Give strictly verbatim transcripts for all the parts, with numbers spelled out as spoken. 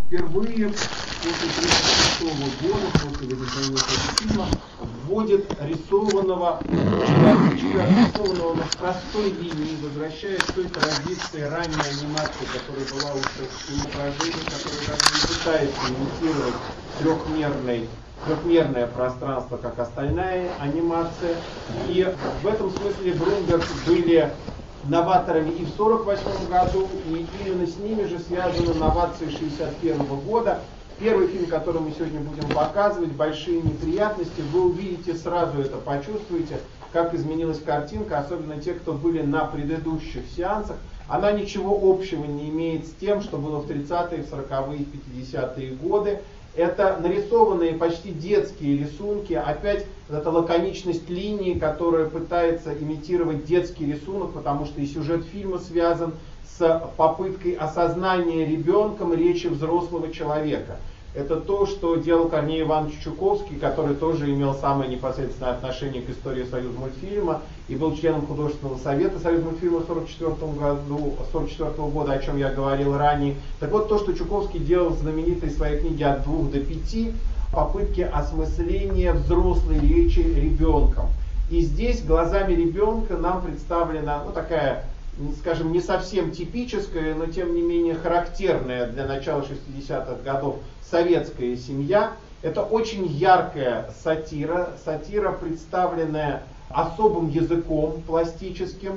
впервые после тридцать шестого года, после возникновения этого фильма, вводит рисованного человечка, рисованного на простой линии, возвращаясь к той традиции ранней анимации, которая была уже в киноотражении, которая даже не пытается имитировать трехмерный трехмерное пространство, как остальная анимация. И в этом смысле Брумберг были новаторами и в сорок восьмом году, и именно с ними же связаны новации шестьдесят первого года. Первый фильм, который мы сегодня будем показывать, «Большие неприятности», вы увидите, сразу это почувствуете, как изменилась картинка, особенно те, кто были на предыдущих сеансах. Она ничего общего не имеет с тем, что было в тридцатые, сороковые, пятидесятые годы. Это нарисованные почти детские рисунки, опять эта лаконичность линии, которая пытается имитировать детский рисунок, потому что и сюжет фильма связан с попыткой осознания ребенком речи взрослого человека. Это то, что делал Корней Иванович Чуковский, который тоже имел самое непосредственное отношение к истории Союзмультфильма и был членом художественного совета Союзмультфильма сорок четвёртого году, сорок четвёртого года, о чем я говорил ранее. Так вот, то, что Чуковский делал в знаменитой своей книге «От двух до пяти», попытки осмысления взрослой речи ребенком. И здесь глазами ребенка нам представлена, ну, такая, скажем, не совсем типическая, но тем не менее характерная для начала шестидесятых годов советская семья. Это очень яркая сатира, сатира, представленная особым языком пластическим.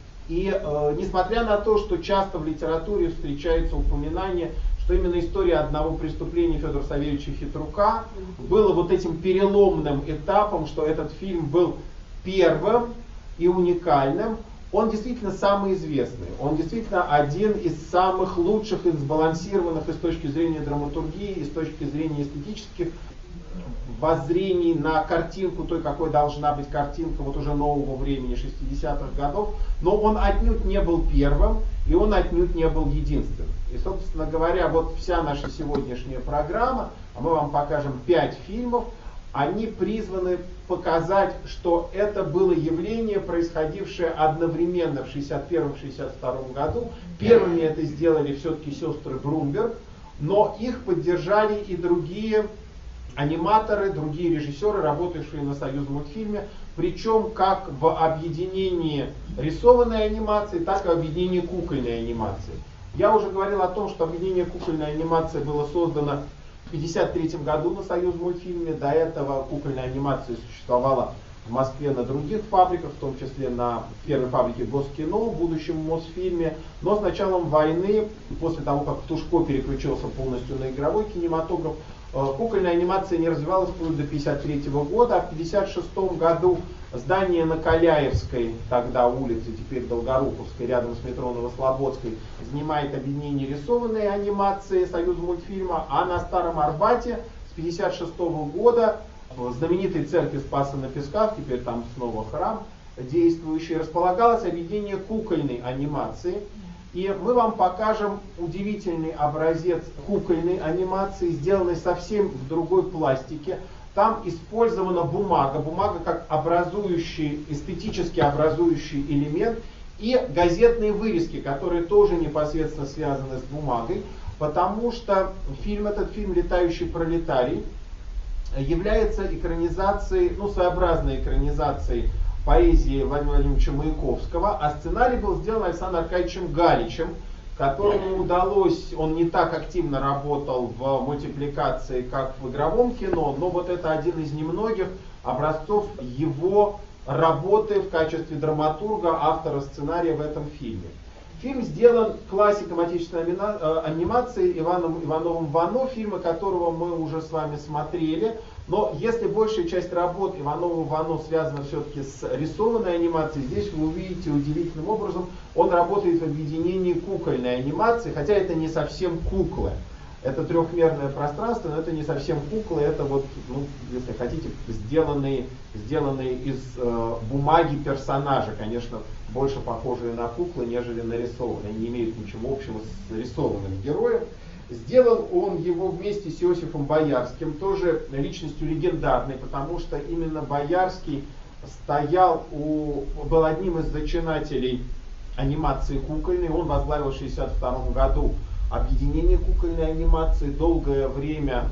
И э, несмотря на то, что часто в литературе встречается упоминание, что именно история одного преступления Федора Савельевича Хитрука было вот этим переломным этапом, что этот фильм был первым и уникальным, он действительно самый известный, он действительно один из самых лучших и сбалансированных и с точки зрения драматургии, и с точки зрения эстетических воззрений на картинку, той, какой должна быть картинка вот уже нового времени шестидесятых годов, но он отнюдь не был первым, и он отнюдь не был единственным. И, собственно говоря, вот вся наша сегодняшняя программа, а мы вам покажем пять фильмов, они призваны показать, что это было явление, происходившее одновременно в шестьдесят первом — шестьдесят втором году. Первыми это сделали все-таки сестры Брумберг, но их поддержали и другие аниматоры, другие режиссеры, работавшие на Союзмультфильме, причем как в объединении рисованной анимации, так и в объединении кукольной анимации. Я уже говорил о том, что объединение кукольной анимации было создано в пятьдесят третьем году на Союзмультфильме. До этого кукольная анимация существовала в Москве на других фабриках, в том числе на первой фабрике Госкино, в будущем Мосфильме. Но с началом войны, после того, как Тушко переключился полностью на игровой кинематограф, кукольная анимация не развивалась вплоть до пятьдесят третьего года, а в пятьдесят шестом году здание на Каляевской, тогда улице, теперь Долгоруковской, рядом с метро Новослободской, занимает объединение рисованной анимации Союзмультфильма, а на Старом Арбате с пятьдесят шестого года в знаменитой церкви Спаса на Песках, теперь там снова храм действующий, располагалось объединение кукольной анимации. И мы вам покажем удивительный образец кукольной анимации, сделанный совсем в другой пластике. Там использована бумага, бумага как образующий, эстетически образующий элемент, и газетные вырезки, которые тоже непосредственно связаны с бумагой, потому что фильм, этот фильм «Летающий пролетарий» является экранизацией, ну, своеобразной экранизацией поэзии Владимира Владимировича Маяковского, а сценарий был сделан Александром Аркадьевичем Галичем, которому удалось, он не так активно работал в мультипликации, как в игровом кино, но вот это один из немногих образцов его работы в качестве драматурга, автора сценария в этом фильме. Фильм сделан классиком отечественной анимации Иваном Ивановым Вано, фильмы которого мы уже с вами смотрели. Но если большая часть работ Иванова Вано связана все-таки с рисованной анимацией, здесь вы увидите удивительным образом, он работает в объединении кукольной анимации, хотя это не совсем куклы. Это трехмерное пространство, но это не совсем куклы, это вот, ну, если хотите, сделанные, сделанные из э, бумаги персонажи, конечно, больше похожие на куклы, нежели на рисованные. Они не имеют ничего общего с рисованным героем. Сделал он его вместе с Иосифом Боярским, тоже личностью легендарной, потому что именно Боярский стоял у, был одним из зачинателей анимации кукольной. Он возглавил в шестьдесят втором году объединения кукольной анимации. Долгое время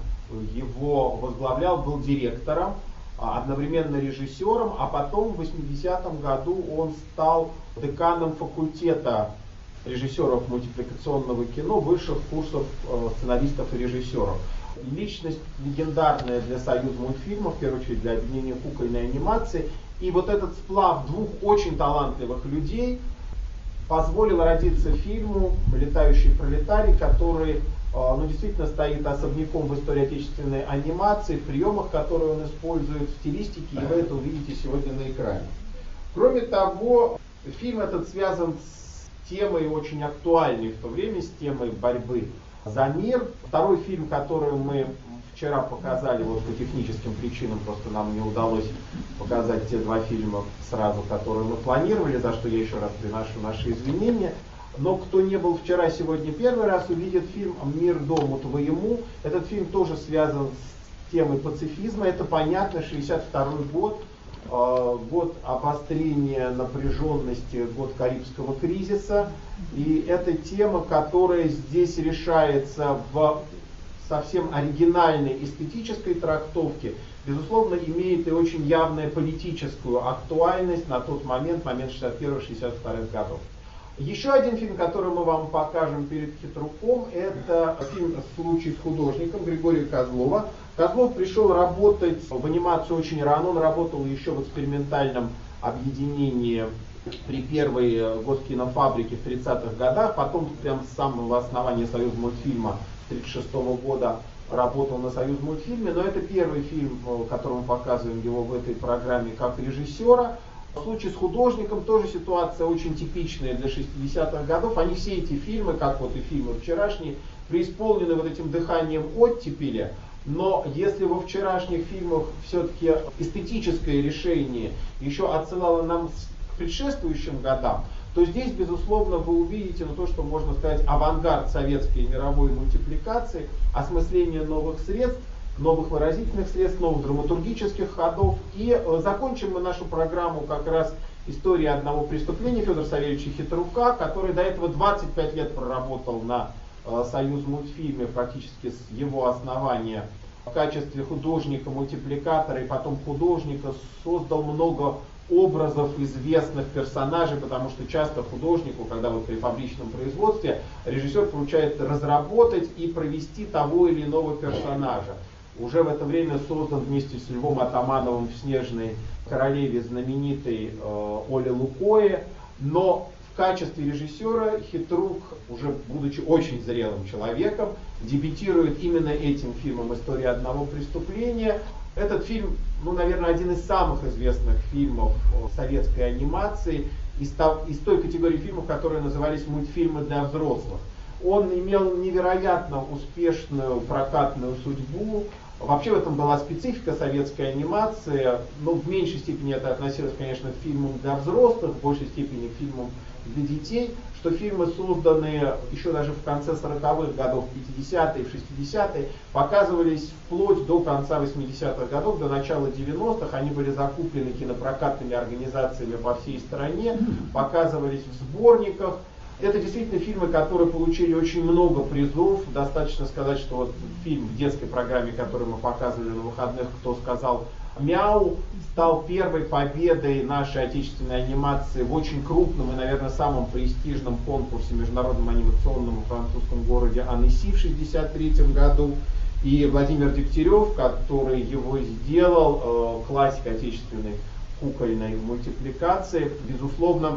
его возглавлял, был директором, одновременно режиссером, а потом в восьмидесятом году он стал деканом факультета режиссеров мультипликационного кино, высших курсов сценаристов и режиссеров. Личность легендарная для Союзмультфильма, в первую очередь для объединения кукольной анимации. И вот этот сплав двух очень талантливых людей позволил родиться фильму «Летающий пролетарий», который ну, действительно стоит особняком в истории отечественной анимации, в приемах, которые он использует, в стилистике, и вы это увидите сегодня на экране. Кроме того, фильм этот связан с темой очень актуальной в то время, с темой борьбы за мир. Второй фильм, который мы вчера показали, вот по техническим причинам, просто нам не удалось показать те два фильма сразу, которые мы планировали, за что я еще раз приношу наши извинения. Но кто не был вчера, сегодня первый раз увидит фильм «Мир дому твоему». Этот фильм тоже связан с темой пацифизма. Это понятно, шестьдесят второй год, э, год обострения напряженности, год Карибского кризиса. И это тема, которая здесь решается в совсем оригинальной эстетической трактовке, безусловно, имеет и очень явную политическую актуальность на тот момент, момент шестьдесят первого — шестьдесят второго годов. Еще один фильм, который мы вам покажем перед Хитруком, это фильм «Случай с художником» Григория Козлова. Козлов пришел работать в анимацию очень рано, он работал еще в экспериментальном объединении при первой Госкинофабрике в тридцатых годах, потом прямо с самого основания Союзмультфильма с тридцать шестого года работал на Союзмультфильме, но это первый фильм, который мы показываем его в этой программе как режиссера. В случае с художником тоже ситуация очень типичная для шестидесятых годов. Они все эти фильмы, как вот и фильмы вчерашние, преисполнены вот этим дыханием оттепели. Но если во вчерашних фильмах все-таки эстетическое решение еще отсылало нам к предшествующим годам, то здесь, безусловно, вы увидите ну, то, что можно сказать авангард советской и мировой мультипликации, осмысление новых средств, новых выразительных средств, новых драматургических ходов. И э, закончим мы нашу программу как раз историей одного преступления Федора Савельевича Хитрука, который до этого двадцать пять лет проработал на э, Союзмультфильме, практически с его основания, в качестве художника-мультипликатора и потом художника, создал много образов известных персонажей, потому что часто художнику, когда вот при фабричном производстве, режиссер поручает разработать и провести того или иного персонажа. Уже в это время создан вместе с Львом Атамановым в «Снежной королеве» знаменитый э, Оля Лукоя, но в качестве режиссера Хитрук, уже будучи очень зрелым человеком, дебютирует именно этим фильмом «История одного преступления». Этот фильм, ну, наверное, один из самых известных фильмов советской анимации, из, из той категории фильмов, которые назывались мультфильмы для взрослых. Он имел невероятно успешную прокатную судьбу. Вообще в этом была специфика советской анимации, но в меньшей степени это относилось, конечно, к фильмам для взрослых, в большей степени к фильмам для детей, что фильмы, созданные еще даже в конце сороковых годов, в пятидесятые, в шестидесятые, показывались вплоть до конца восьмидесятых годов, до начала девяностых. Они были закуплены кинопрокатными организациями по всей стране, показывались в сборниках. Это действительно фильмы, которые получили очень много призов. Достаточно сказать, что вот фильм в детской программе, который мы показывали на выходных, «Кто сказал мяу», стал первой победой нашей отечественной анимации в очень крупном и, наверное, самом престижном конкурсе международном анимационном в французском городе Аннеси в шестьдесят третьем году. И Владимир Дегтярев, который его сделал, классик отечественной кукольной мультипликации, безусловно,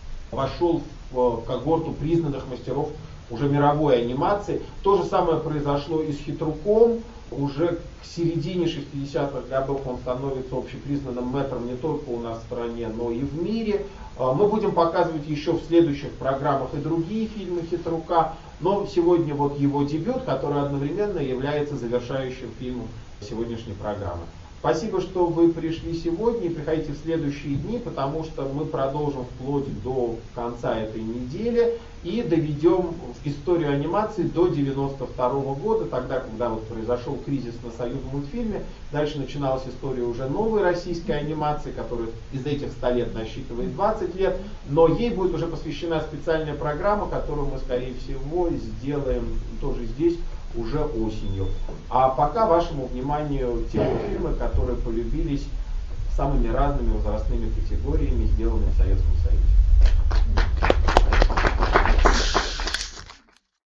вошел в когорту признанных мастеров уже мировой анимации. То же самое произошло и с Хитруком. Уже к середине шестидесятых годов он становится общепризнанным мэтром не только у нас в стране, но и в мире. Мы будем показывать еще в следующих программах и другие фильмы Хитрука, но сегодня вот его дебют, который одновременно является завершающим фильмом сегодняшней программы. Спасибо, что вы пришли сегодня и приходите в следующие дни, потому что мы продолжим вплоть до конца этой недели и доведем историю анимации до девяносто второго года, тогда, когда вот произошел кризис на Союзмультфильме. Дальше начиналась история уже новой российской анимации, которая из этих ста лет насчитывает двадцать лет, но ей будет уже посвящена специальная программа, которую мы, скорее всего, сделаем тоже здесь уже осенью. А пока вашему вниманию те фильмы, которые полюбились самыми разными возрастными категориями, сделанные в Советском Союзе.